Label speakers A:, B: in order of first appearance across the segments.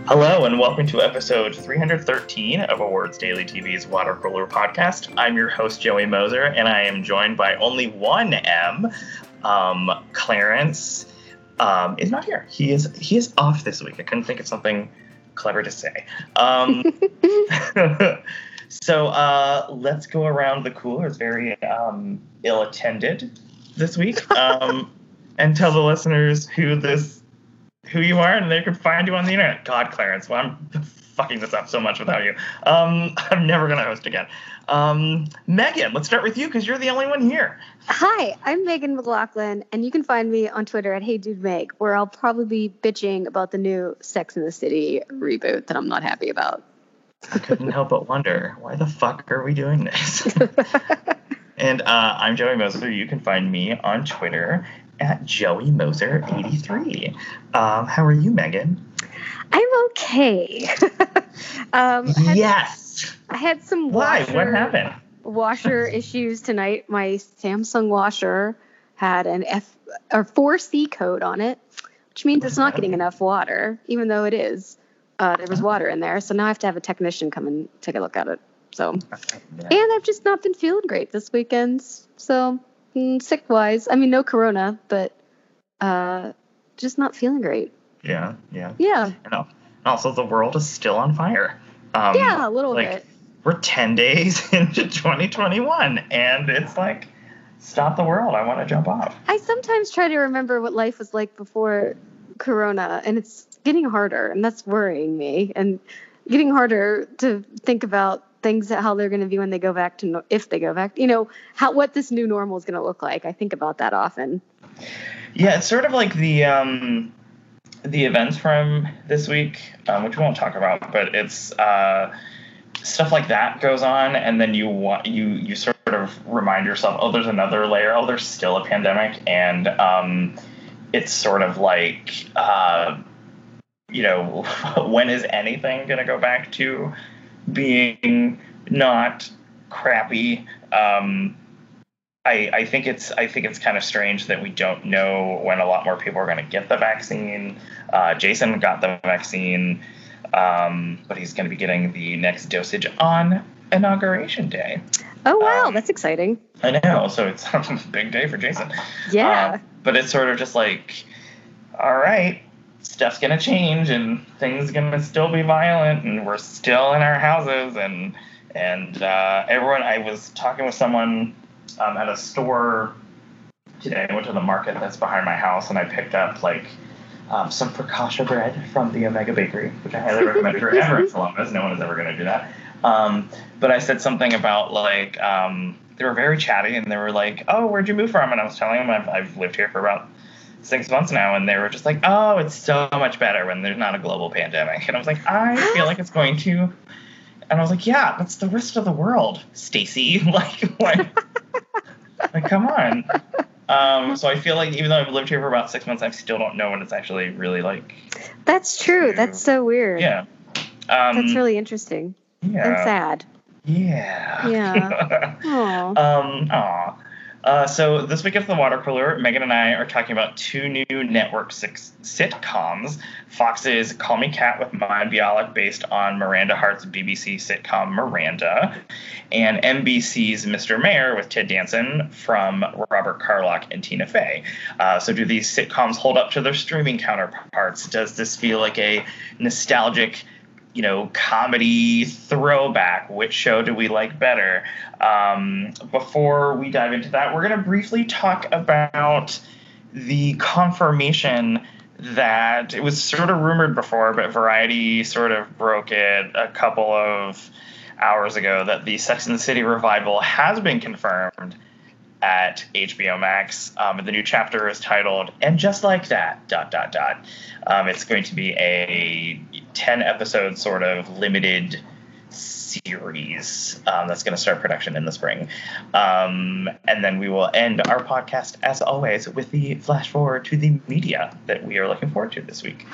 A: Hello and welcome to episode 313 of Awards Daily TV's Water Cooler podcast. I'm your host, Joey Moser, and I am joined by only one M. Clarence is not here. He is off this week. I couldn't think of something clever to say. So let's go around the cooler. It's very ill-attended this week. And tell the listeners who you are, and they can find you on the internet. God, Clarence, well, I'm fucking this up so much without you. I'm never going to host again. Megan, let's start with you because you're the only one here.
B: Hi, I'm Megan McLaughlin, and you can find me on Twitter at HeyDudeMeg, where I'll probably be bitching about the new Sex and the City reboot that I'm not happy about.
A: I couldn't help but wonder, why the fuck are we doing this? And I'm Joey Moser. You can find me on Twitter at JoeyMoser83. How are you, Megan?
B: I'm okay.
A: Yes.
B: I had some
A: Why? What happened?
B: Washer issues tonight. My Samsung washer had an 4C code on it, which means it's not getting enough water, even though it is. There was water in there, so now I have to have a technician come and take a look at it. So, and I've just not been feeling great this weekend. So, sick-wise, I mean, no corona, but just not feeling great.
A: Yeah.
B: And
A: also, the world is still on fire.
B: A little bit.
A: We're 10 days into 2021, and it's like, stop the world. I want to jump off.
B: I sometimes try to remember what life was like before corona, and it's getting harder, and that's worrying me, and getting harder to think about things, how they're going to be when they go back to, if they go back, what this new normal is going to look like. I think about that often.
A: Yeah, it's sort of like the events from this week, which we won't talk about, but it's stuff like that goes on, and then you sort of remind yourself, oh, there's another layer, oh, there's still a pandemic, and it's sort of like, when is anything going to go back to being not crappy? I think it's kind of strange that we don't know when a lot more people are going to get the vaccine. Jason got the vaccine, but he's going to be getting the next dosage on Inauguration Day.
B: Oh, wow. That's exciting.
A: I know. So it's a big day for Jason.
B: Yeah.
A: But it's sort of just like, all right, stuff's going to change and things going to still be violent and we're still in our houses. And everyone, I was talking with someone at a store today. I went to the market that's behind my house and I picked up some focaccia bread from the Omega Bakery, which I highly recommend if you're ever in Columbus. No one is ever going to do that. But I said something about they were very chatty and they were like, oh, where'd you move from? And I was telling them I've lived here for about 6 months now, and they were just like, oh, it's so much better when there's not a global pandemic. And I was like, I feel like it's going to. And I was like, yeah, that's the rest of the world, Stacy. Like, come on. So I feel like even though I've lived here for about 6 months, I still don't know what it's actually really like.
B: That's true. That's so weird.
A: Yeah.
B: That's really interesting.
A: Yeah.
B: And sad.
A: Yeah.
B: Yeah.
A: Aw. So this week at the Water Cooler, Megan and I are talking about two new network sitcoms. Fox's Call Me Kat with Mayim Bialik, based on Miranda Hart's BBC sitcom Miranda, and NBC's Mr. Mayor with Ted Danson from Robert Carlock and Tina Fey. So do these sitcoms hold up to their streaming counterparts? Does this feel like a nostalgic comedy throwback? Which show do we like better? Before we dive into that, we're going to briefly talk about the confirmation that it was sort of rumored before, but Variety sort of broke it a couple of hours ago, that the Sex and the City revival has been confirmed at HBO Max. The new chapter is titled "And Just Like That, ... It's going to be a 10-episode sort of limited series that's going to start production in the spring. And then we will end our podcast, as always, with the flash forward to the media that we are looking forward to this week.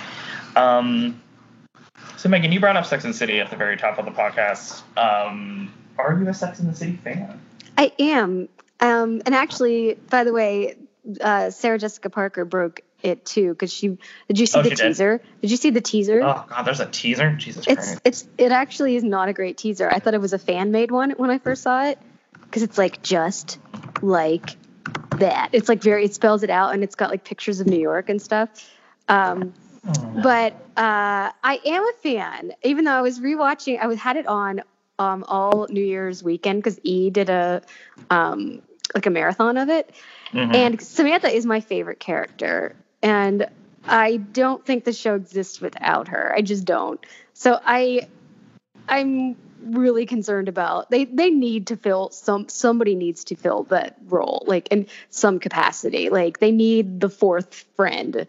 A: So, Megan, you brought up Sex and the City at the very top of the podcast. Are you a Sex and the City fan?
B: I am. And actually, by the way, Sarah Jessica Parker broke it too because did you see
A: Oh,
B: the
A: she did?
B: teaser? Did you see the teaser?
A: Oh God, there's a teaser. Jesus Christ.
B: It actually is not a great teaser. I thought it was a fan made one when I first saw it because it's like just like that. It's like it spells it out and it's got like pictures of New York and stuff. But I am a fan, even though I was rewatching. Had it on all New Year's weekend because E did a marathon of it.
A: Mm-hmm.
B: And Samantha is my favorite character, and I don't think the show exists without her. I just don't. So I'm really concerned about they need to fill somebody needs to fill that role like in some capacity. Like they need the fourth friend.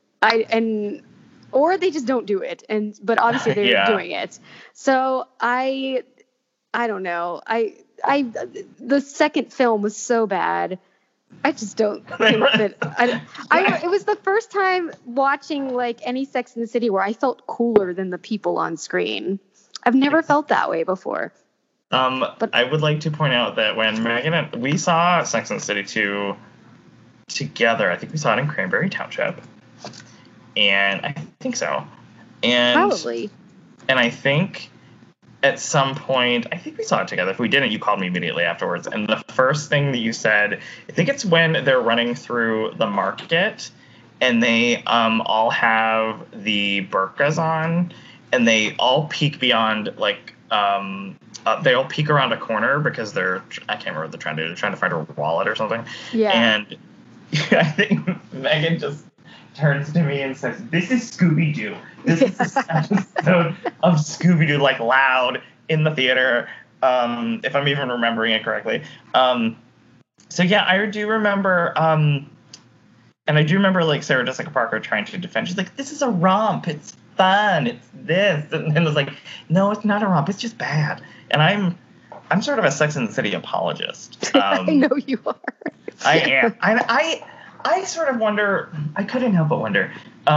B: Or they just don't do it. But obviously they're doing it. So I don't know. The second film was so bad. I just don't think that it was the first time watching like any Sex in the City where I felt cooler than the people on screen. I've never felt that way before.
A: But I would like to point out that when Megan we saw Sex and the City 2 together, I think we saw it in Cranberry Township. And I think so. And
B: probably.
A: And I think at some point, I think we saw it together. If we didn't, you called me immediately afterwards. And the first thing that you said, I think it's when they're running through the market and they all have the burqas on and they all peek beyond, like, they all peek around a corner because I can't remember what they're trying to do. They're trying to find her wallet or something.
B: Yeah.
A: And I think Megan just turns to me and says, "This is Scooby-Doo. This is this episode of Scooby-Doo, like loud in the theater." If I'm even remembering it correctly. So yeah, I do remember, and I do remember like Sarah Jessica Parker trying to defend. She's like, "This is a romp. It's fun. It's this," and it was like, "No, it's not a romp. It's just bad." And I'm sort of a Sex and the City apologist.
B: I know you are.
A: I am. I sort of wonder, I couldn't help but wonder,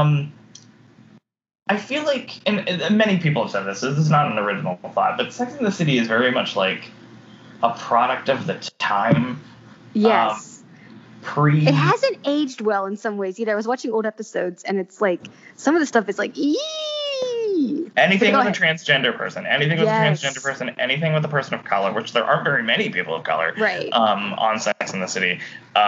A: I feel like, and many people have said this is not an original thought, but Sex and the City is very much like a product of the time.
B: Yes. It hasn't aged well in some ways either. I was watching old episodes and it's like, some of the stuff is like, eee!
A: Anything with a transgender person, anything with a transgender person, anything with a person of color, which there aren't very many people of color on Sex and the City.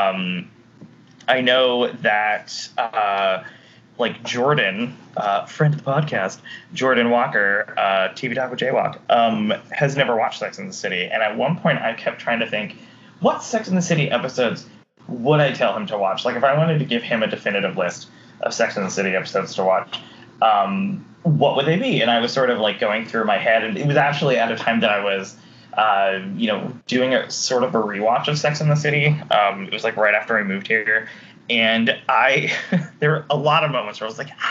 A: I know that, like Jordan, friend of the podcast, Jordan Walker, TV Talk with Jaywalk, has never watched Sex and the City. And at one point I kept trying to think, what Sex and the City episodes would I tell him to watch? Like if I wanted to give him a definitive list of Sex and the City episodes to watch, what would they be? And I was sort of like going through my head, and it was actually at a time that I was doing a sort of a rewatch of Sex and the City. It was like right after I moved here, and there were a lot of moments where I was like,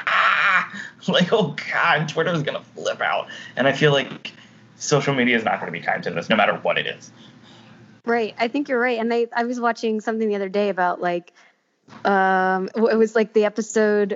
A: like, oh God, Twitter is gonna flip out, and I feel like social media is not going to be kind to this, no matter what it is.
B: Right, I think you're right, and I was watching something the other day about like, it was like the episode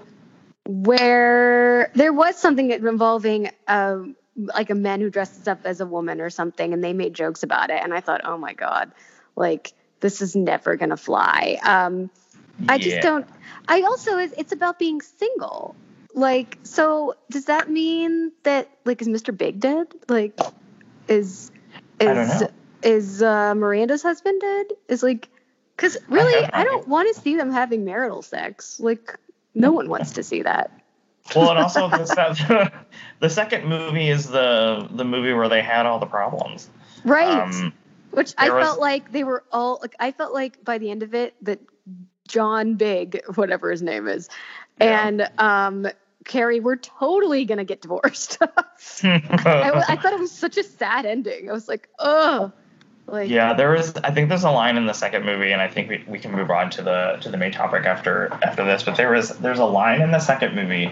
B: where there was something involving like a man who dresses up as a woman or something, and they made jokes about it, and I thought, oh my God, like this is never gonna fly. I just don't. I also it's about being single. Like, so does that mean that like is Mr. Big dead? Like, is
A: I don't know.
B: Is Miranda's husband dead? Is like, because really I don't want to see them having marital sex. Like, no one wants to see that.
A: Well, and also the second movie is the movie where they had all the problems.
B: Right. Which I felt like they were all like, I felt like by the end of it that John Big, whatever his name is, and Carrie were totally gonna get divorced. I thought it was such a sad ending. I was like, ugh. Like,
A: yeah, I think there's a line in the second movie, and I think we can move on to the main topic after this. But there's a line in the second movie,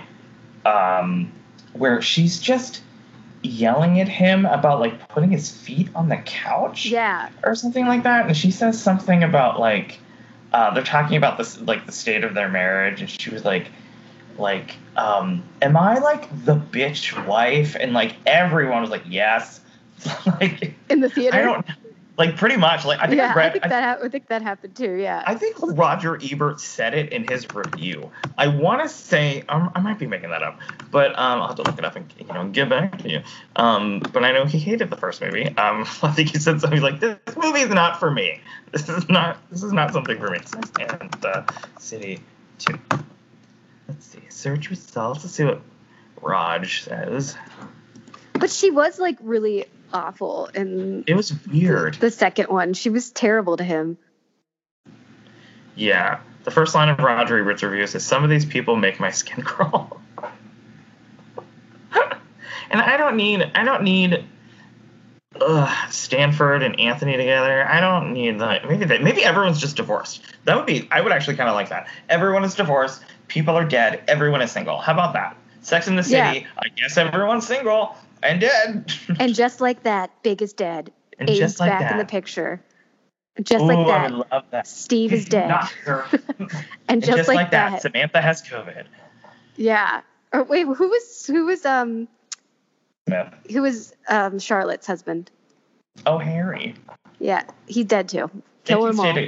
A: where she's just yelling at him about like putting his feet on the couch, or something like that, and she says something about like they're talking about this like the state of their marriage, and she was like, am I like the bitch wife? And like everyone was like, yes. Like
B: in the theater.
A: Like pretty much. Like I think
B: I think that happened too. Yeah.
A: I think Roger Ebert said it in his review. I want to say I might be making that up, but I'll have to look it up and get back to you. But I know he hated the first movie. I think he said something like, "This movie is not for me. This is not something for me." And City 2. Let's see. Search results. Let's see what Raj says.
B: But she was like really awful, and
A: it was weird.
B: The second one, she was terrible to him.
A: Yeah, the first line of Roger Ebert's reviews is, "Some of these people make my skin crawl." And I don't need Stanford and Anthony together. I don't need that. Maybe everyone's just divorced. I would actually kind of like that. Everyone is divorced. People are dead. Everyone is single. How about that? Sex in the City. Yeah. I guess everyone's single. And dead.
B: And just like that, Big is dead.
A: And Abe's like
B: back
A: that.
B: In the picture. Just like that.
A: I would love that.
B: Steve is dead. and just like that,
A: Samantha has COVID.
B: Yeah. Or wait, who was
A: Smith.
B: Who was Charlotte's husband?
A: Oh, Harry.
B: Yeah, he's dead too. Kill them all.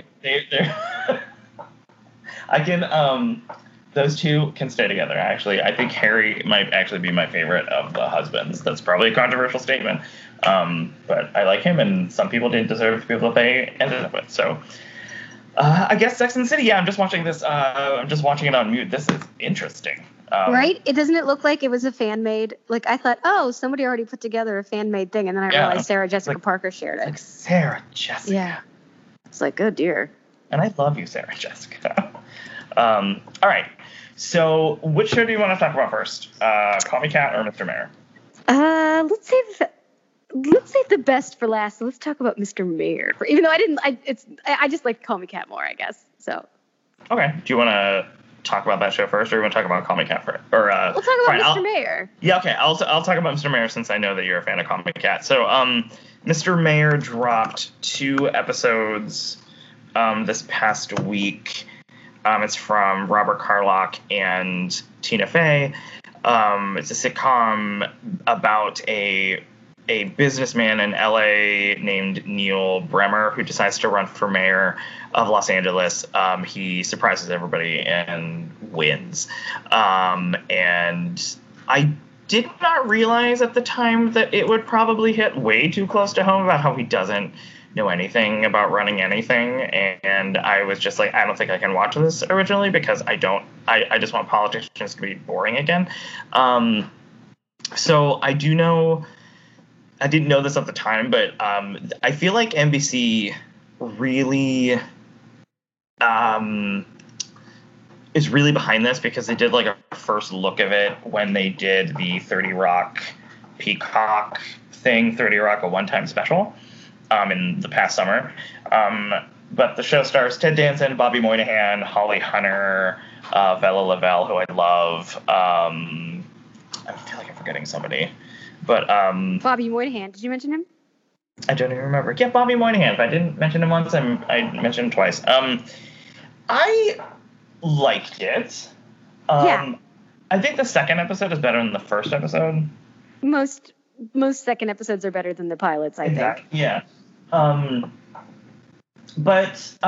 A: I can those two can stay together, actually. I think Harry might actually be my favorite of the husbands. That's probably a controversial statement. But I like him, and some people didn't deserve the people that they ended up with. So I guess Sex and the City, yeah, I'm just watching this. I'm just watching it on mute. This is interesting.
B: Right? Doesn't it look like it was a fan-made? Like, I thought, oh, somebody already put together a fan-made thing, and then I realized Sarah Jessica Parker shared it.
A: Like Sarah Jessica.
B: Yeah. It's like, oh, dear.
A: And I love you, Sarah Jessica. All right. So, which show do you want to talk about first? Call Me Kat or Mr. Mayor?
B: Let's save the best for last. So let's talk about Mr. Mayor. Even though I just like Call Me Kat more, I guess. So.
A: Okay. Do you want to talk about that show first, or do you want to talk about Call Me Kat first? Or
B: we'll talk about Mr. Mayor.
A: Yeah. Okay. I'll talk about Mr. Mayor since I know that you're a fan of Call Me Kat. So, Mr. Mayor dropped 2 episodes this past week. It's from Robert Carlock and Tina Fey. It's a sitcom about a businessman in LA named Neil Bremer who decides to run for mayor of Los Angeles. He surprises everybody and wins. And I did not realize at the time that it would probably hit way too close to home about how he doesn't know anything about running anything, and I was just like, I don't think I can watch this originally because I just want politicians to be boring again. So I didn't know this at the time, but I feel like NBC really is really behind this because they did like a first look of it when they did the 30 Rock Peacock thing, 30 Rock, a one-time special. In the past summer. But the show stars Ted Danson, Bobby Moynihan, Holly Hunter, Bella Lavelle, who I love. I feel like I'm forgetting somebody. But
B: Bobby Moynihan, did you mention him?
A: I don't even remember. Yeah, Bobby Moynihan. If I didn't mention him once, I mentioned him twice. I liked it.
B: Yeah.
A: I think the second episode is better than the first episode.
B: Most second episodes are better than the pilots, I think.
A: Yeah. But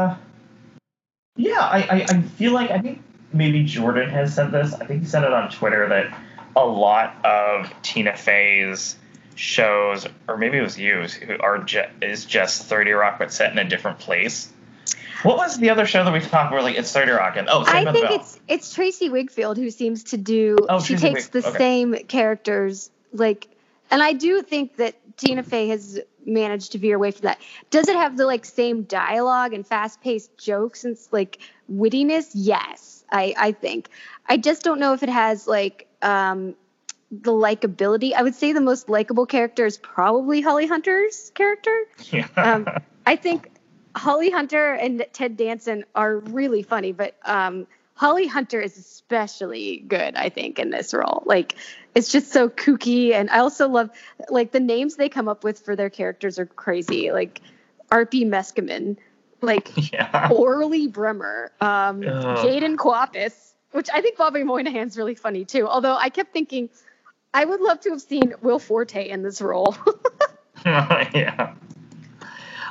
A: I feel like, I think maybe Jordan has said this. I think he said it on Twitter that a lot of Tina Fey's shows, or maybe it was you, is just 30 Rock but set in a different place. What was the other show that we talked about? Like, it's 30 Rock and
B: I think it's Tracy Wigfield who seems to do. She takes the same characters, like. And I do think that Tina Fey has managed to veer away from that. Does it have the like same dialogue and fast-paced jokes and like wittiness? Yes, I think. I just don't know if it has like the likability. I would say the most likable character is probably Holly Hunter's character.
A: Yeah.
B: I think Holly Hunter and Ted Danson are really funny, but Holly Hunter is especially good, I think, in this role. Like, it's just so kooky, and I also love, like, the names they come up with for their characters are crazy. Like, Arpy Meskimen, like, Orly Bremer, Jaden Quapis, which I think Bobby Moynihan's really funny, too. Although I kept thinking, I would love to have seen Will Forte in this role.
A: Yeah.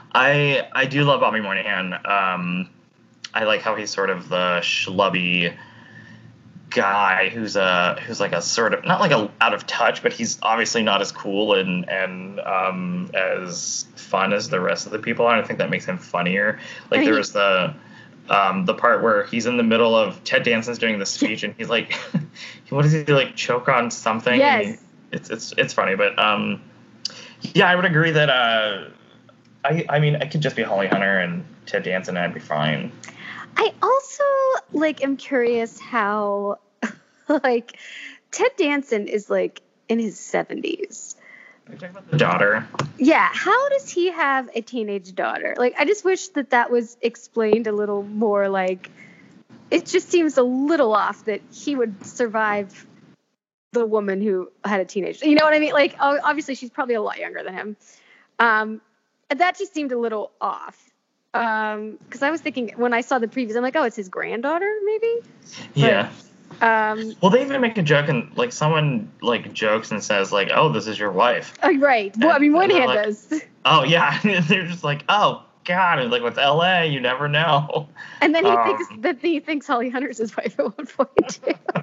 A: I do love Bobby Moynihan. I like how he's sort of the schlubby guy who's like a sort of not like a out of touch, but he's obviously not as cool and as fun as the rest of the people. And I think that makes him funnier. Like there was the part where he's in the middle of Ted Danson's doing the speech and he's like, what does he do? Like choke on something?
B: Yes.
A: It's funny, but yeah, I would agree that I mean I could just be Holly Hunter and Ted Danson and I'd be fine.
B: I also am curious how like Ted Danson is like in his 70s.
A: Are you talking about the daughter?
B: Yeah, how does he have a teenage daughter? Like I just wish that was explained a little more. Like it just seems a little off that he would survive the woman who had a teenage. You know what I mean? Like obviously she's probably a lot younger than him. And that just seemed a little off. Because I was thinking when I saw the previews, I'm like, oh, it's his granddaughter, maybe.
A: Yeah. Well, they even make a joke and like someone like jokes and says like, "Oh, this is your wife."
B: Oh, right. Well, I mean, Moynihan
A: like,
B: does.
A: Oh yeah, they're just like, "Oh God," and like, "What's L.A.? You never know."
B: And then he thinks Holly Hunter's his wife at one point.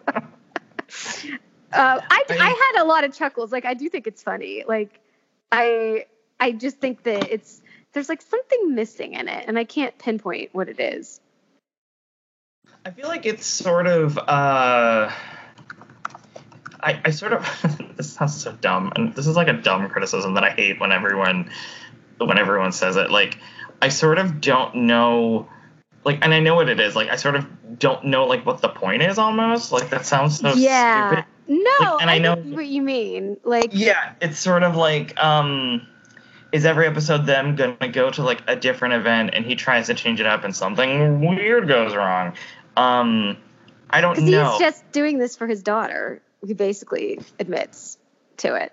B: I had a lot of chuckles. Like I do think it's funny. Like I just think that there's like something missing in it, and I can't pinpoint what it is.
A: I feel like it's sort of I sort of this sounds so dumb, and this is like a dumb criticism that I hate when everyone says it. Like I sort of don't know, like, and I know what it is. Like I sort of don't know like what the point is almost. Like that sounds so stupid.
B: No,
A: like, and I know
B: what you mean. Like
A: yeah, it's sort of like is every episode them gonna go to like a different event and he tries to change it up and something weird goes wrong? I don't know.
B: Because he's just doing this for his daughter, who basically admits to it.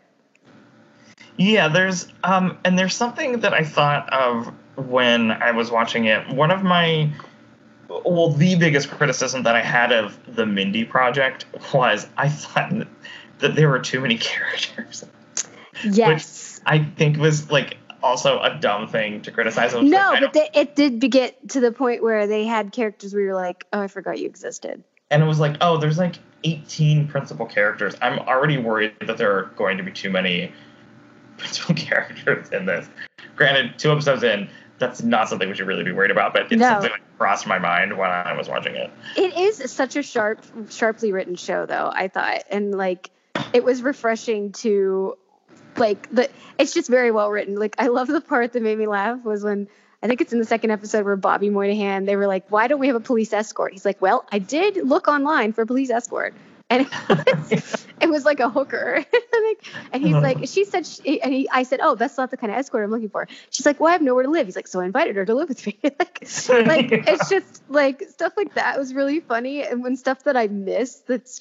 A: Yeah, there's something that I thought of when I was watching it. One of the biggest criticism that I had of the Mindy Project was I thought that there were too many characters.
B: Yes.
A: Which I think was like also a dumb thing to criticize.
B: No, but it did get to the point where they had characters where you're like, oh, I forgot you existed.
A: And it was like, oh, there's like 18 principal characters. I'm already worried that there are going to be too many principal characters in this. Granted, 2 episodes in, that's not something we should really be worried about, but it's something that crossed my mind when I was watching it.
B: It is such a sharply written show, though, I thought. And like, it was refreshing to... Like it's just very well written. Like I love the part that made me laugh was when I think it's in the second episode where Bobby Moynihan, they were like, "Why don't we have a police escort?" He's like, "Well, I did look online for a police escort, and it was like a hooker." And he's like, "She said," I said, "Oh, that's not the kind of escort I'm looking for." She's like, "Well, I have nowhere to live." He's like, "So I invited her to live with me." like it's just like stuff like that was really funny, and when stuff that I miss that's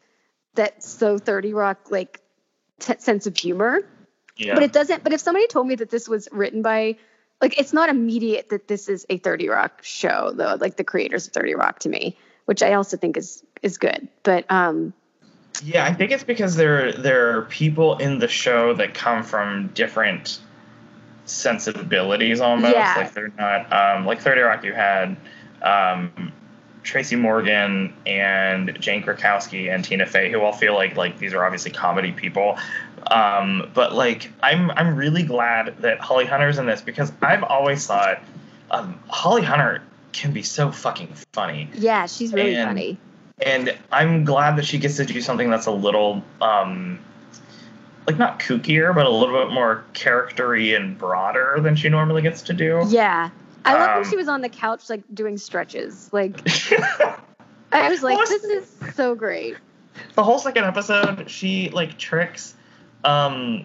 B: so 30 Rock like. Sense of humor.
A: Yeah.
B: But it doesn't. But if somebody told me that this was written by, like, it's not immediate that this is a 30 Rock show, though. Like the creators of 30 Rock to me, which I also think is good. But
A: yeah, I think it's because there are people in the show that come from different sensibilities almost.
B: Yeah.
A: Like they're not like 30 Rock. You had Tracy Morgan and Jane Krakowski and Tina Fey, who all feel like these are obviously comedy people. But like I'm really glad that Holly Hunter's in this because I've always thought Holly Hunter can be so fucking funny.
B: Yeah, she's really funny.
A: And I'm glad that she gets to do something that's a little like not kookier, but a little bit more character-y and broader than she normally gets to do.
B: Yeah. I love when she was on the couch, like, doing stretches. Like, I was like, this is so great.
A: The whole second episode, she, like, tricks Bella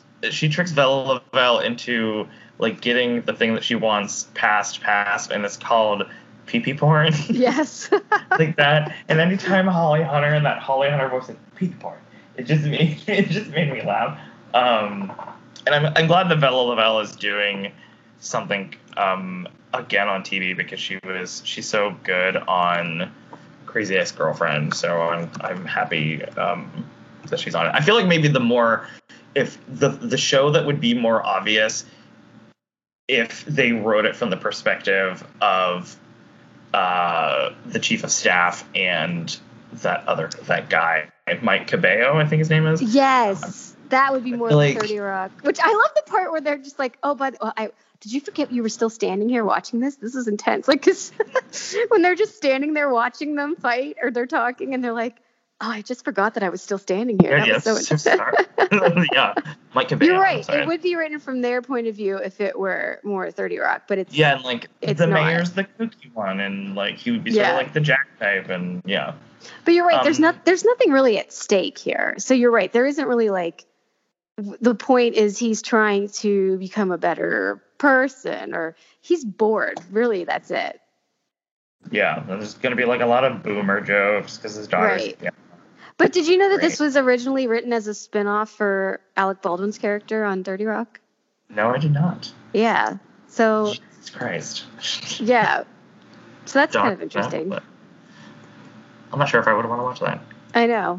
A: Lavelle into, like, getting the thing that she wants passed, and it's called pee-pee porn.
B: Yes.
A: Like that. And anytime Holly Hunter and that Holly Hunter voice, like, pee-pee porn, it just made me laugh. And I'm glad that Bella Lavelle is doing something again on TV because she's so good on Crazy Ex-Girlfriend. So I'm happy that she's on it. I feel like maybe if the show that would be more obvious if they wrote it from the perspective of the chief of staff and that guy, Mike Cabello, I think his name is.
B: Yes, that would be more
A: like,
B: than 30 Rock. Which I love the part where they're just like, oh, but did you forget you were still standing here watching this? This is intense. Like, because when they're just standing there watching them fight, or they're talking, and they're like, oh, I just forgot that I was still standing here. That was so intense.
A: Yeah, Mike Cabello.
B: You're right. It would be written from their point of view if it were more 30 Rock, but it's
A: and like
B: it's
A: the
B: not.
A: mayor's the kooky one, and like he would be sort of like the Jack type, and yeah.
B: But you're right. There's nothing really at stake here. So you're right. There isn't really like the point is he's trying to become a better person, or he's bored. Really, that's it.
A: Yeah, there's going to be like a lot of boomer jokes because his daughter's.
B: Right.
A: Yeah.
B: But did you know that this was originally written as a spinoff for Alec Baldwin's character on 30 Rock?
A: No, I did not.
B: Yeah. So.
A: Jesus Christ.
B: Yeah. So that's kind of interesting.
A: I'm not sure if I would want to watch that.
B: I know.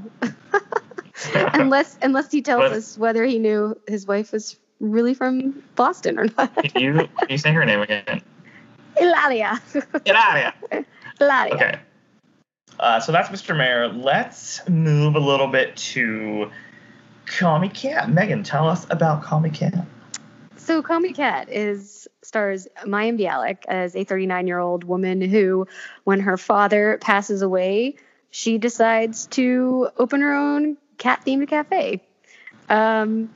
B: unless he tells us whether he knew his wife was really from Boston or not.
A: Can you say her name again?
B: Eulalia. Eulalia.
A: Okay. So that's Mr. Mayor. Let's move a little bit to Call Me Kat. Megan, tell us about Call Me Kat.
B: So Call Me Kat stars Mayim Bialik as a 39-year-old woman who, when her father passes away, she decides to open her own cat-themed cafe. And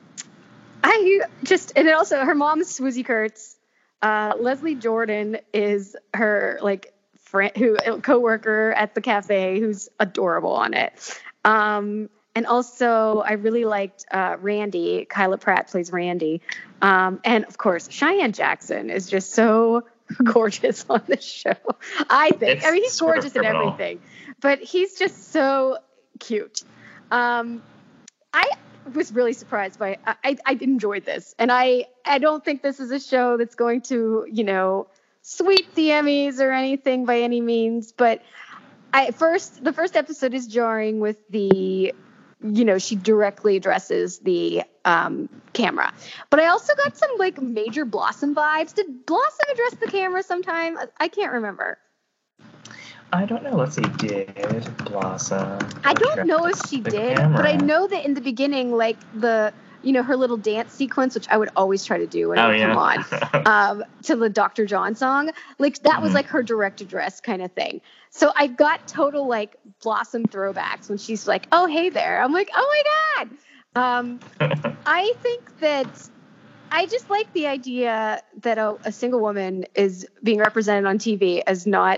B: it also, her mom's Swoosie Kurtz. Leslie Jordan is her friend, co-worker at the cafe, who's adorable on it. And also, I really liked Randy. Kyla Pratt plays Randy. And, of course, Cheyenne Jackson is just so gorgeous on this show, I think. I mean, he's gorgeous in everything. But he's just so cute. I was really surprised by I enjoyed this. And I don't think this is a show that's going to, sweep the Emmys or anything by any means. But the first episode is jarring with the, she directly addresses the camera. But I also got some Major Blossom vibes. Did Blossom address the camera sometime? I can't remember.
A: I don't know. Let's see. Did Blossom?
B: I don't know if she did, but I know that in the beginning, her little dance sequence, which I would always try to do when I would come on, to the Dr. John song, that was her direct address kind of thing. So I got total Blossom throwbacks when she's like, "Oh, hey there." I'm like, "Oh my God." I think that I just like the idea that a single woman is being represented on TV as not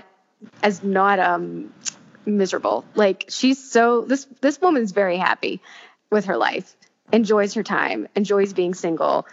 B: miserable. She's this woman's very happy with her life, enjoys her time, enjoys being single,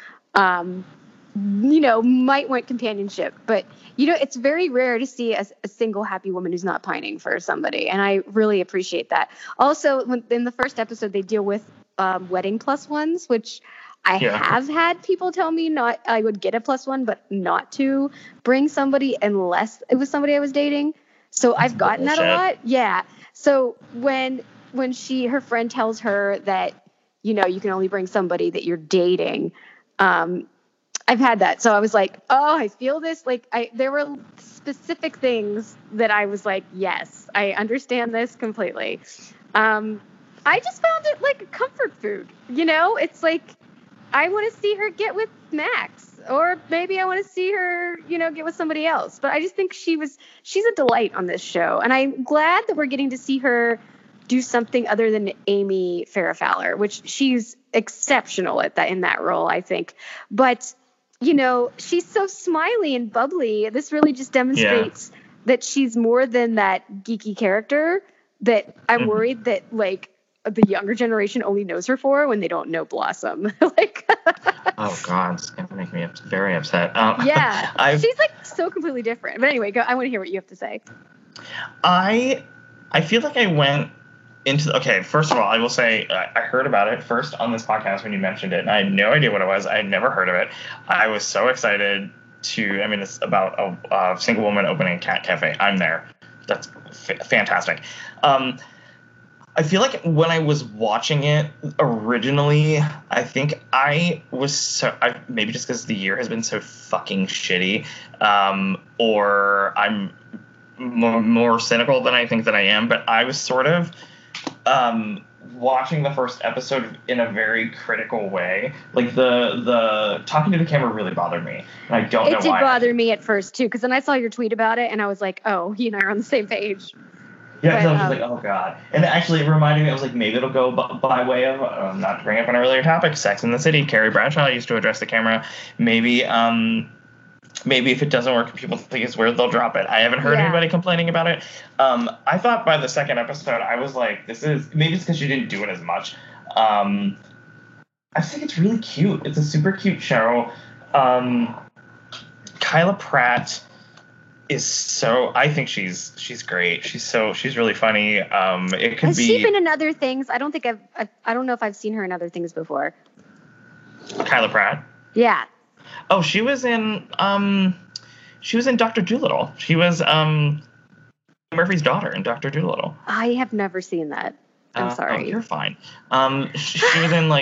B: might want companionship, but it's very rare to see a single happy woman who's not pining for somebody. And I really appreciate that. Also, in the first episode, they deal with wedding plus ones, which I have had people tell me I would get a plus one, but not to bring somebody unless it was somebody I was dating. So I've gotten that a lot. Yeah. So when her friend tells her that, you can only bring somebody that you're dating, I've had that. So I was like, oh, I feel this. There were specific things that I was like, yes, I understand this completely. I just found it like a comfort food. It's like, I want to see her get with Max, or maybe I want to see her, get with somebody else. But I just think she's a delight on this show. And I'm glad that we're getting to see her do something other than Amy Farrah Fowler, which she's exceptional in that role, I think. But, she's so smiley and bubbly. This really just demonstrates that she's more than that geeky character that I'm worried that the younger generation only knows her for when they don't know Blossom.
A: Oh God, it's gonna make me very upset.
B: She's so completely different. But anyway, I want to hear what you have to say.
A: I feel like I went into first of all, I will say I heard about it first on this podcast when you mentioned it, and I had no idea what it was. I had never heard of it. I was so excited it's about a single woman opening a cat cafe. I'm there. That's fantastic. I feel like when I was watching it originally, I think I was maybe just because the year has been so fucking shitty, or I'm more cynical than I think that I am, but I was sort of watching the first episode in a very critical way. Like the talking to the camera really bothered me, and I don't know why.
B: It did bother me at first too, because then I saw your tweet about it, and I was like, oh, he and I are on the same page.
A: Yeah, because I was just like, oh god. And actually, it reminded me, I was like, maybe it'll go by way of, not to bring up an earlier topic, Sex and the City. Carrie Bradshaw used to address the camera. Maybe if it doesn't work and people think it's weird, they'll drop it. I haven't heard anybody complaining about it. I thought by the second episode, I was like, this is, maybe it's because she didn't do it as much. I think it's really cute. It's a super cute show. Kyla Pratt is so, I think she's great. She's really funny. It could
B: Has she been in other things? I don't know if I've seen her in other things before.
A: Kyla Pratt?
B: Yeah.
A: Oh, she was in Dr. Dolittle. She was Murphy's daughter in Dr. Dolittle.
B: I have never seen that. I'm sorry.
A: Oh, you're fine. She was in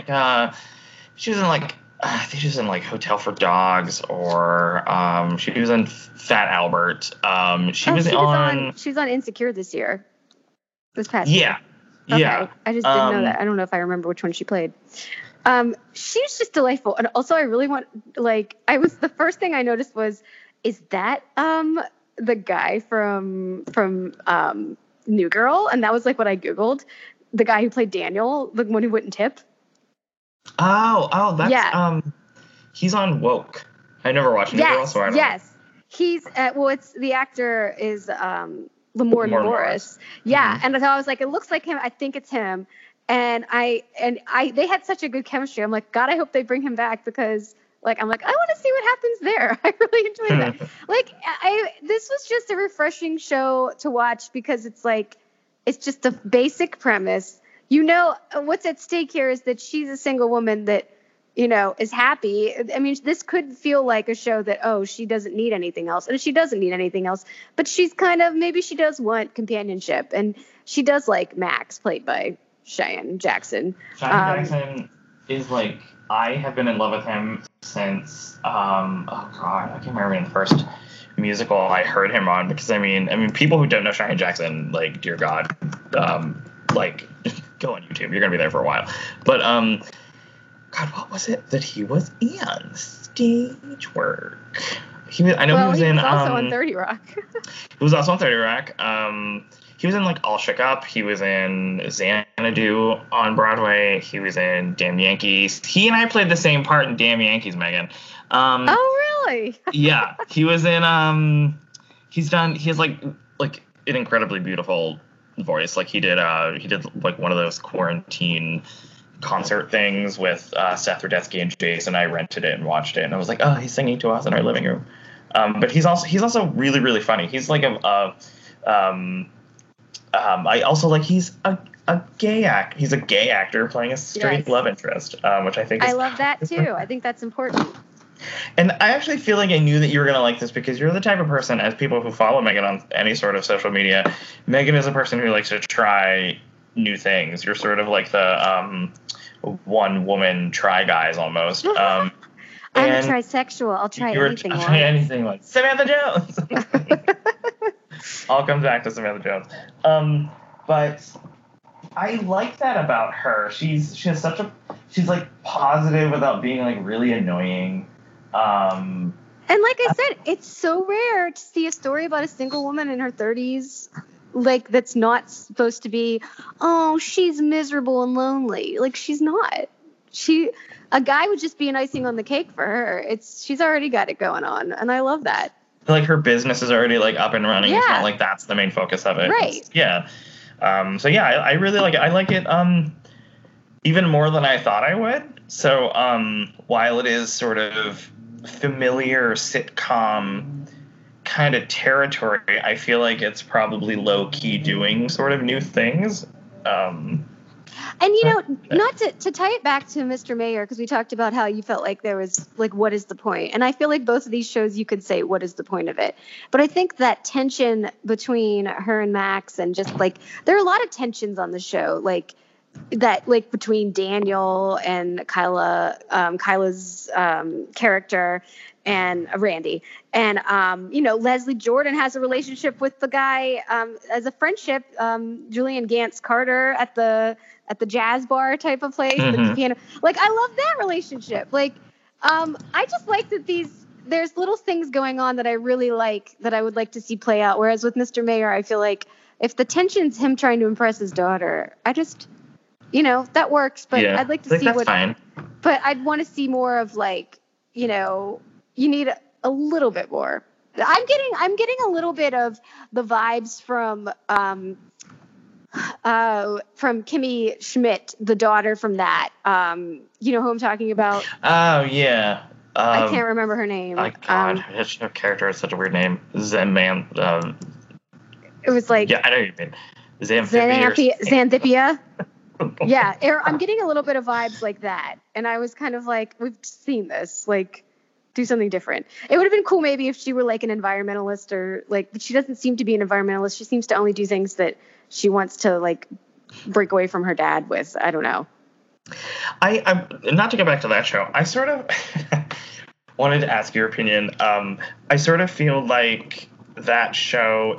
A: I think she was in like Hotel for Dogs, or she was in Fat Albert. She was on
B: Insecure this year. This past
A: year.
B: Okay.
A: Yeah.
B: I just didn't know that. I don't know if I remember which one she played. She's just delightful. And also I really want, the first thing I noticed was, is that the guy from New Girl? And that was like what I Googled. The guy who played Daniel, the one who wouldn't tip.
A: Oh, that's he's on Woke. I never watched New Girl, so I don't know. Yes.
B: He's it's the actor is Lamorne Morris. Yeah, mm-hmm. And so I was like, it looks like him. I think it's him. And they had such a good chemistry. I'm like, God, I hope they bring him back, because I want to see what happens there. I really enjoyed that. This was just a refreshing show to watch, because it's just a basic premise. What's at stake here is that she's a single woman that, is happy. I mean, this could feel like a show that, she doesn't need anything else. And she doesn't need anything else, but she's maybe she does want companionship. And she does like Max, played by Cheyenne Jackson.
A: Jackson is I have been in love with him since, I can't remember in the first musical I heard him on, because I mean, people who don't know Cheyenne Jackson, dear God, go on YouTube. You're gonna be there for a while. But God, what was it that he was in? Stage work. He was
B: also on 30 Rock.
A: He was also on 30 Rock. He was in All Shook Up. He was in Xanadu on Broadway. He was in Damn Yankees. He and I played the same part in Damn Yankees, Megan.
B: Oh really?
A: Yeah, he was in. He has an incredibly beautiful voice. He did one of those quarantine concert things with Seth Rudetsky and Jason. I rented it and watched it, and I was like, oh, he's singing to us in our living room. But he's also really, really funny. He's I also he's a gay actor. He's a gay actor playing a straight love interest, which I think is,
B: I love that too. I think that's important.
A: And I actually feel like I knew that you were going to like this, because you're the type of person, as people who follow Megan on any sort of social media, Megan is a person who likes to try new things. You're sort of like the one woman try guys almost.
B: I'm a trisexual. I'll try anything.
A: I'll try anything like Samantha Jones. All comes back to Samantha Jones. But I like that about her. She's positive without being really annoying.
B: And like I said, it's so rare to see a story about a single woman in her 30s, that's not supposed to be, she's miserable and lonely. She's not. A guy would just be an icing on the cake for her. She's already got it going on, and I love that.
A: Her business is already up and running. Yeah. It's not that's the main focus of it.
B: Right.
A: I really like it. I like it even more than I thought I would. So while it is sort of familiar sitcom kind of territory, I feel like it's probably low key doing sort of new things.
B: And, not to tie it back to Mr. Mayor, because we talked about how you felt like there was, like, what is the point? And I feel like both of these shows you could say, what is the point of it? But I think that tension between her and Max, and just, like, there are a lot of tensions on the show, like, that, like, between Daniel and Kyla's character, and Randy. And, Leslie Jordan has a relationship with the guy as a friendship, Julian Gantz Carter at the jazz bar type of place.
A: Mm-hmm.
B: The piano. Like, I love that relationship. Like, I just like that there's little things going on that I really like, that I would like to see play out. Whereas with Mr. Mayor, I feel like if the tension's him trying to impress his daughter, I just, that works. But
A: yeah,
B: I'd like to see
A: that's fine.
B: But I'd want to see more of, like, you need a little bit more. I'm getting a little bit of the vibes from Kimmy Schmidt, the daughter from that. You know who I'm talking about?
A: Oh yeah.
B: I can't remember her name.
A: My God, her character has such a weird name. Zenman.
B: It was like,
A: yeah, I know what you mean.
B: Xanthipia. Yeah, I'm getting a little bit of vibes like that, and I was kind of like, we've seen this, like, do something different. It would have been cool maybe if she were like an environmentalist, or like, but she doesn't seem to be an environmentalist. She seems to only do things that she wants to, like, break away from her dad with. I don't know.
A: I'm not to go back to that show. I sort of wanted to ask your opinion. I sort of feel like that show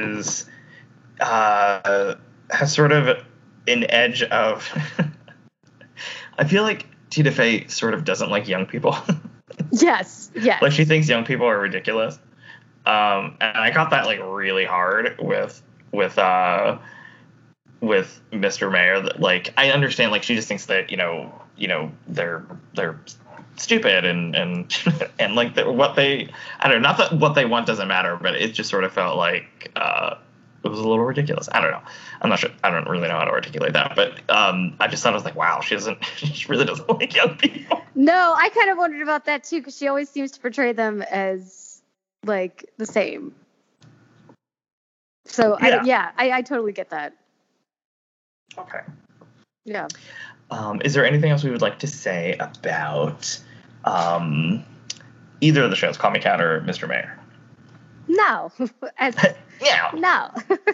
A: has sort of an edge of. I feel like Tina Fey sort of doesn't like young people.
B: Yes.
A: Like, she thinks young people are ridiculous. And I got that, like, really hard with Mr. Mayor. That, like, I understand, like, she just thinks that they're stupid and and like what they, I don't know, not that what they want doesn't matter, but it just sort of felt like it was a little ridiculous. I don't know. I'm not sure. I don't really know how to articulate that, but I just thought, I was like, wow, she really doesn't like young people.
B: No, I kind of wondered about that too, because she always seems to portray them as, like, the same. So
A: yeah.
B: I totally get that.
A: Okay.
B: Yeah.
A: Is there anything else we would like to say about either of the shows, Call Me Kat or Mr. Mayor?
B: No.
A: Yeah.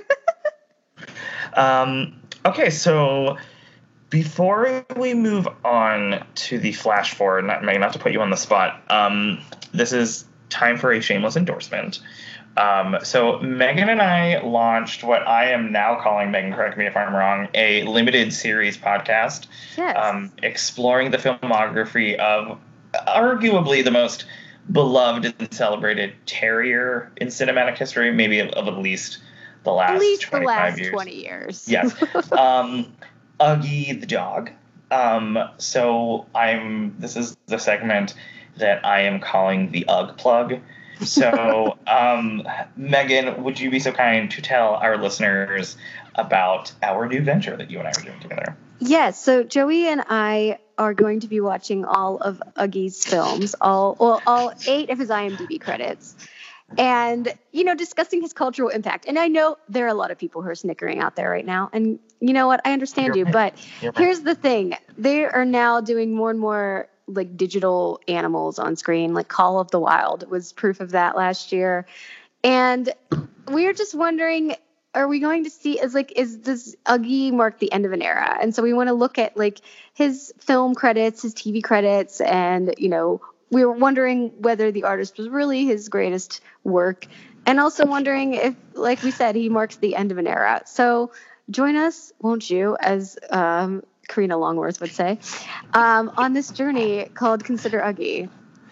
B: No.
A: Okay, so before we move on to the flash forward, not to put you on the spot, this is time for a shameless endorsement. So Megan and I launched what I am now calling, Megan, correct me if I'm wrong, a limited series podcast.
B: Yes.
A: Exploring the filmography of arguably the most beloved and celebrated terrier in cinematic history, maybe of at least the last 25 years.
B: 20 years.
A: Yes. Uggy the dog. So this is the segment that I am calling the Ugg plug. So, Megan, would you be so kind to tell our listeners about our new venture that you and I are doing together?
B: Yes. So Joey and I are going to be watching all of Uggy's films, all 8 of his IMDb credits, and, discussing his cultural impact. And I know there are a lot of people who are snickering out there right now, and you know what? I understand you, but here's the thing. They are now doing more and more, like, digital animals on screen, like Call of the Wild was proof of that last year. And we're just wondering, are we going to see, does Uggy mark the end of an era? And so we want to look at, like, his film credits, his TV credits, and, we were wondering whether the artist was really his greatest work, and also wondering if, like we said, he marks the end of an era. So join us, won't you, as Karina Longworth would say, on this journey called Consider Uggy.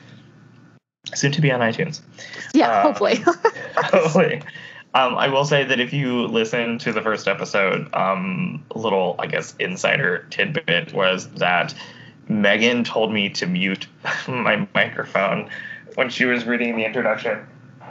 A: Soon to be on iTunes.
B: Yeah, hopefully.
A: Hopefully. I will say that if you listen to the first episode, a little, I guess, insider tidbit was that Megan told me to mute my microphone when she was reading the introduction.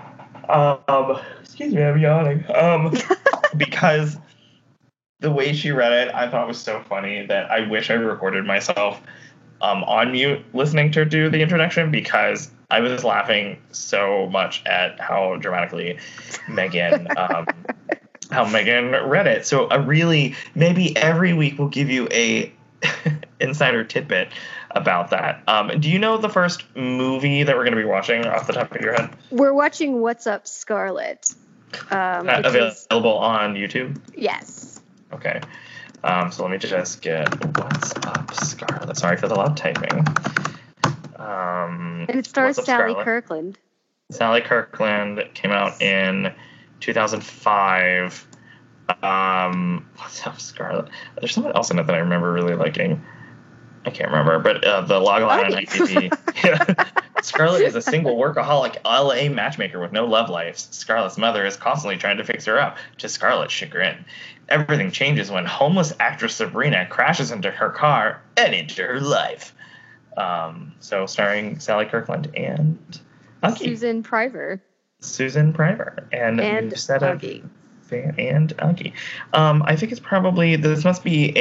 A: Excuse me, I'm yawning. Because the way she read it, I thought was so funny that I wish I recorded myself on mute listening to her do the introduction, because I was laughing so much at how dramatically Megan how Megan read it. So maybe every week we'll give you a insider tidbit about that. Do you know the first movie that we're going to be watching off the top of your head?
B: We're watching What's Up, Scarlet.
A: Available on YouTube?
B: Yes.
A: Okay. So let me just get What's Up, Scarlet. Sorry for the loud typing.
B: And it stars Sally Kirkland.
A: Sally Kirkland came out in 2005. What's Up, Scarlet? There's someone else in it that I remember really liking. I can't remember, but the logline on IMDb. Scarlet is a single workaholic LA matchmaker with no love life. Scarlet's mother is constantly trying to fix her up, to Scarlet's chagrin. Everything changes when homeless actress Sabrina crashes into her car and into her life. So starring Sally Kirkland and Unky.
B: Susan Priver.
A: And you said
B: Unky.
A: And Unky. I think it's probably, this must be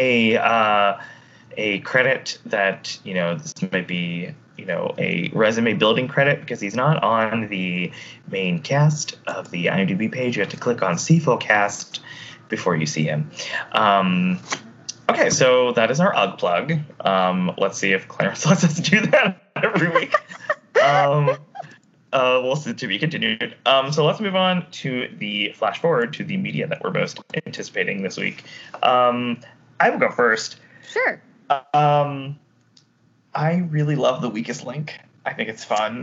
A: a credit that, this might be, a resume building credit, because he's not on the main cast of the IMDb page. You have to click on CFO cast before you see him. Okay, so that is our UGG plug. Let's see if Clarence lets us do that every week. We'll see, to be continued. So let's move on to the flash forward to the media that we're most anticipating this week. I will go first.
B: Sure.
A: I really love The Weakest Link. I think it's fun.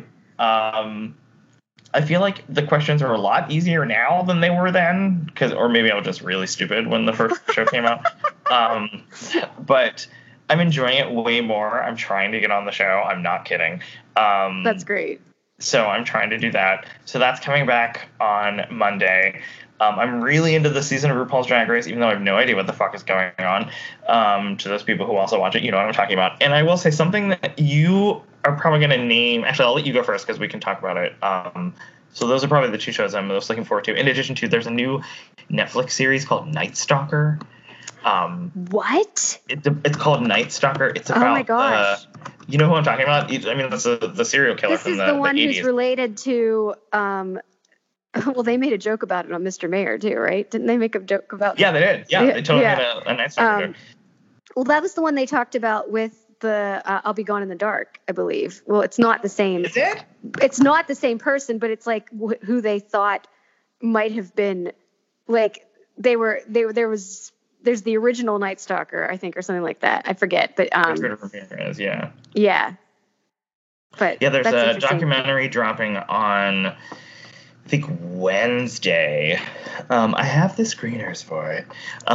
A: I feel like the questions are a lot easier now than they were then, or maybe I was just really stupid when the first show came out. But I'm enjoying it way more. I'm trying to get on the show. I'm not kidding.
B: That's great.
A: So I'm trying to do that. So that's coming back on Monday. I'm really into the season of RuPaul's Drag Race, even though I have no idea what the fuck is going on. To those people who also watch it, you know what I'm talking about. And I will say something that you are probably going to name. Actually, I'll let you go first because we can talk about it. So those are probably the two shows I'm most looking forward to. In addition to, there's a new Netflix series called Night Stalker.
B: What?
A: It's called Night Stalker. It's about.
B: Oh my gosh.
A: You know who I'm talking about? I mean, that's the serial killer from the 80s. This is the
B: one who's related to. Well, they made a joke about it on Mr. Mayor too, right? Didn't they make a joke about?
A: Yeah, they did. Yeah, they totally made a Night Stalker joke.
B: Well, that was the one they talked about with the I'll Be Gone in the Dark, I believe. Well, it's not the same.
A: Is it?
B: It's not the same person, but it's like who they thought might have been. Like there's the original Night Stalker, I think, or something like that. I forget, but
A: Ramirez, yeah.
B: Yeah. But
A: yeah, there's a documentary dropping on, I think, Wednesday. I have the screeners for it.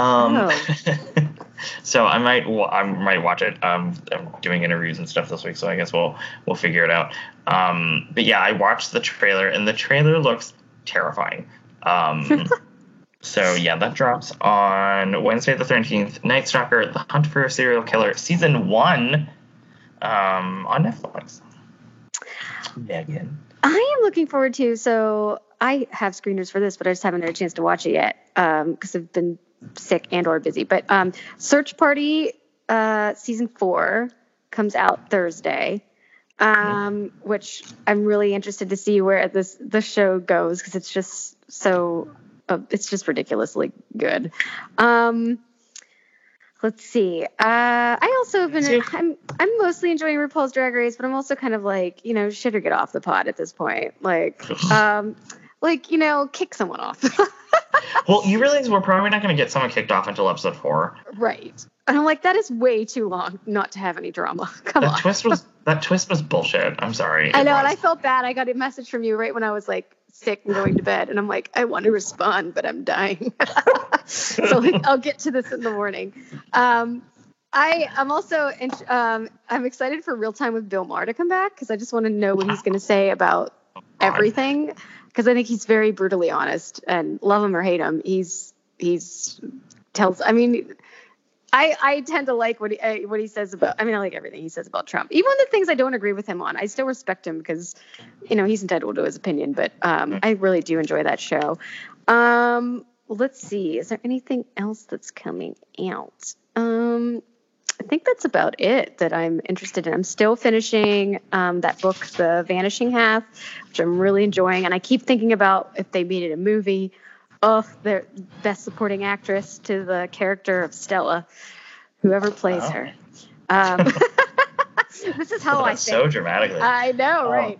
A: So I might watch it. I'm doing interviews and stuff this week, so I guess we'll figure it out. But yeah, I watched the trailer, and the trailer looks terrifying. So yeah, that drops on Wednesday the 13th. Night Stalker: The Hunt for a Serial Killer, Season 1, on Netflix. Megan.
B: I am looking forward to. So I have screeners for this, but I just haven't had a chance to watch it yet because I've been sick and or busy. But Search Party Season 4 comes out Thursday, which I'm really interested to see where the show goes because it's just so it's just ridiculously good. Let's see. I also have been. I'm mostly enjoying RuPaul's Drag Race, but I'm also kind of like, shit or get off the pot at this point. Like, kick someone off.
A: Well, you realize we're probably not going to get someone kicked off until episode 4.
B: Right. And I'm like, that is way too long not to have any drama. Come on.
A: That twist was bullshit. I'm sorry.
B: I know, and I felt bad. I got a message from you right when I was like sick and going to bed, and I'm like, I want to respond, but I'm dying. So I'll get to this in the morning. I'm also I'm excited for Real Time with Bill Maher to come back because I just want to know what he's going to say about everything. Because I think he's very brutally honest, and love him or hate him, tells. I mean, I tend to like what he says about. I mean, I like everything he says about Trump, even the things I don't agree with him on. I still respect him because, he's entitled to his opinion. But I really do enjoy that show. Let's see. Is there anything else that's coming out? I think that's about it that I'm interested in. I'm still finishing that book, The Vanishing Half, which I'm really enjoying. And I keep thinking about if they made it a movie, Oh, they're best supporting actress to the character of Stella, whoever plays her. This is how I think.
A: So dramatically.
B: I know, right?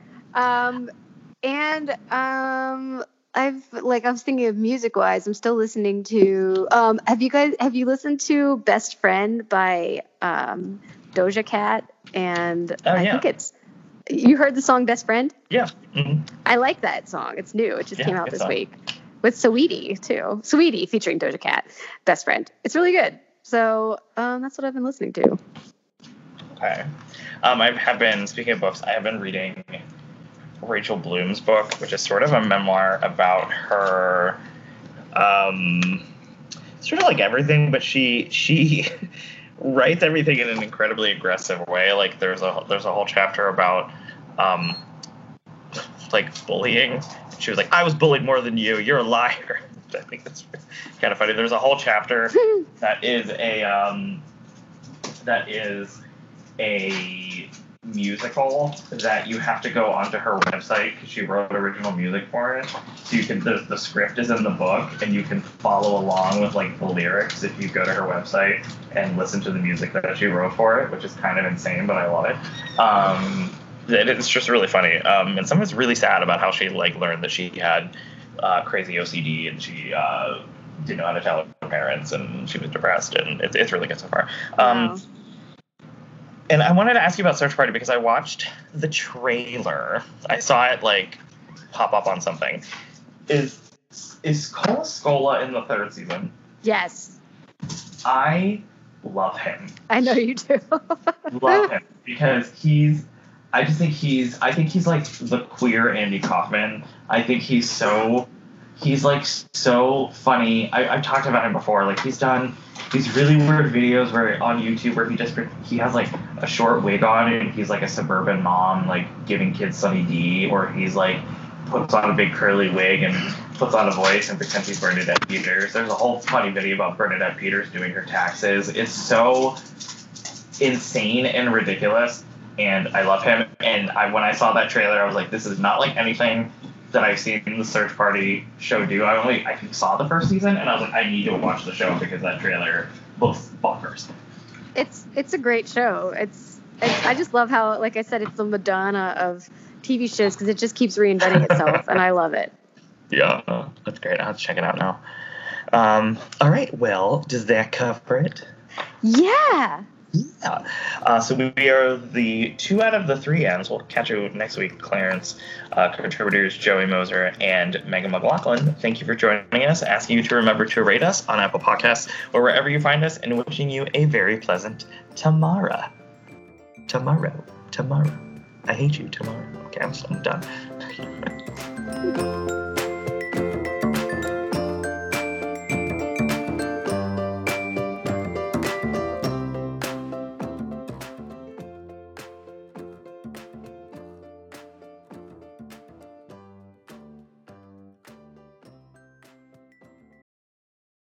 B: I was thinking of music-wise. I'm still listening to. Have you listened to "Best Friend" by Doja Cat? And I think it's. You heard the song "Best Friend"?
A: Yeah. Mm-hmm.
B: I like that song. It's new. It just came out this week with Saweetie too. Saweetie featuring Doja Cat. "Best Friend." It's really good. So that's what I've been listening to.
A: Okay. I have been, speaking of books, I have been reading Rachel Bloom's book, which is sort of a memoir about her, sort of like everything, but she writes everything in an incredibly aggressive way. Like there's a whole chapter about like bullying. She was like, I was bullied more than you. You're a liar. I think that's kind of funny. There's a whole chapter that is a musical that you have to go onto her website because she wrote original music for it. So you can the script is in the book and you can follow along with like the lyrics if you go to her website and listen to the music that she wrote for it, which is kind of insane, but I love it. It's just really funny. And something's really sad about how she like learned that she had crazy OCD and she didn't know how to tell her parents and she was depressed, and it's really good so far.
B: Wow.
A: And I wanted to ask you about Search Party because I watched the trailer. I saw it like pop up on something. Is Cole Scola in the third season?
B: Yes.
A: I love him.
B: I know you do.
A: Love him because I think he's like the queer Andy Kaufman. I think he's like so funny. I've talked about him before. Like he's done these really weird videos where on YouTube where he has like a short wig on and he's like a suburban mom like giving kids Sunny D, or he's like puts on a big curly wig and puts on a voice and pretends he's Bernadette Peters. There's a whole funny video about Bernadette Peters doing her taxes. It's so insane and ridiculous, and I love him. And when I saw that trailer, I was like, this is not like anything that I've seen the Search Party show do. I think saw the first season, and I was like, I need to watch the show because that trailer looks bonkers.
B: It's a great show. I just love how, like I said, it's the Madonna of TV shows because it just keeps reinventing itself, and I love it.
A: Yeah, that's great. I'll have to check it out now. All right, well, does that cover it?
B: Yeah.
A: Yeah. So we are the 2 out of the 3 ends. We'll catch you next week, Clarence. Contributors Joey Moser and Megan McLaughlin. Thank you for joining us. Asking you to remember to rate us on Apple Podcasts or wherever you find us, and wishing you a very pleasant tomorrow. I hate you tomorrow. Okay, I'm done.